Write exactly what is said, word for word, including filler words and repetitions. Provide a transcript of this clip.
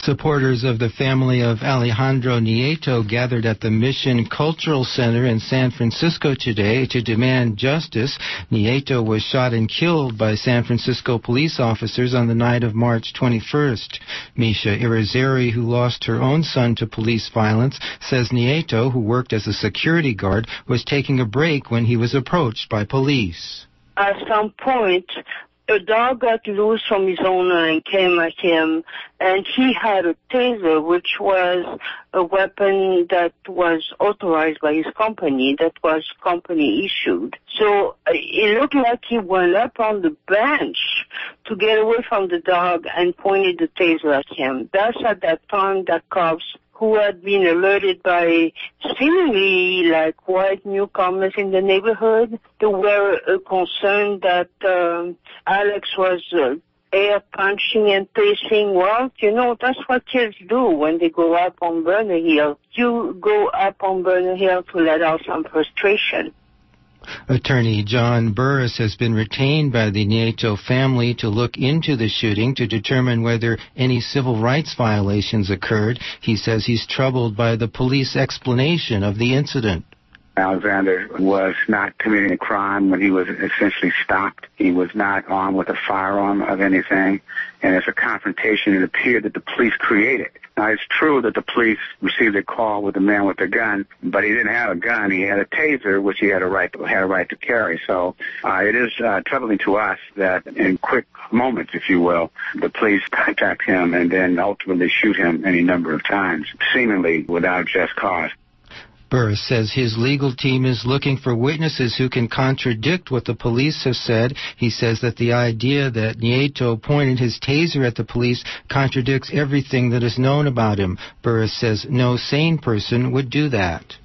Supporters of the family of Alejandro Nieto gathered at the Mission Cultural Center in San Francisco today to demand justice. Nieto was shot and killed by San Francisco police officers on the night of March twenty-first. Misha Irizarry, who lost her own son to police violence, says Nieto, who worked as a security guard, was taking a break when he was approached by police. At some point, a dog got loose from his owner and came at him, and he had a taser, which was a weapon that was authorized by his company, that was company issued. So uh, it looked like he went up on the bench to get away from the dog and pointed the taser at him. That's at that time that cops, who had been alerted by seemingly like white newcomers in the neighborhood, they were uh, concerned that um, Alex was uh, air punching and pacing. Well, you know, that's what kids do when they go up on Burner Hill. You go up on Burner Hill to let out some frustration. Attorney John Burris has been retained by the Nieto family to look into the shooting to determine whether any civil rights violations occurred. He says he's troubled by the police explanation of the incident. Alexander was not committing a crime when he was essentially stopped. He was not armed with a firearm of anything, and it's a confrontation it appeared that the police created. Now, it's true that the police received a call with a man with a gun, but he didn't have a gun. He had a taser, which he had a right to, had a right to carry. So uh, it is uh, troubling to us that in quick moments, if you will, the police contact him and then ultimately shoot him any number of times, seemingly without just cause. Burris says his legal team is looking for witnesses who can contradict what the police have said. He says that the idea that Nieto pointed his taser at the police contradicts everything that is known about him. Burris says no sane person would do that.